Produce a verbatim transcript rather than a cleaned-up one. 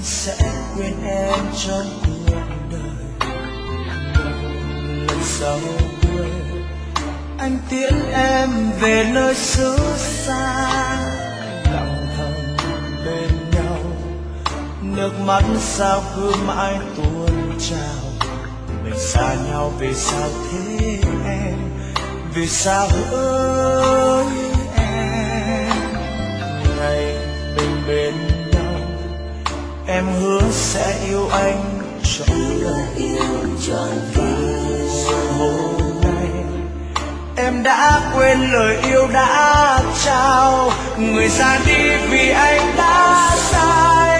sẽ quên em trong cuộc đời. Lần sau quê anh tiễn em về nơi xứ xa, lặng thầm bên nhau, nước mắt sao cứ mãi tuôn trào. Mình xa nhau vì sao thế em, vì sao hỡi em. Ngày mình bên nhau em hứa sẽ yêu anh trọn đời. Và hôm nay em đã quên lời yêu đã trao, người ra đi vì anh đã sai.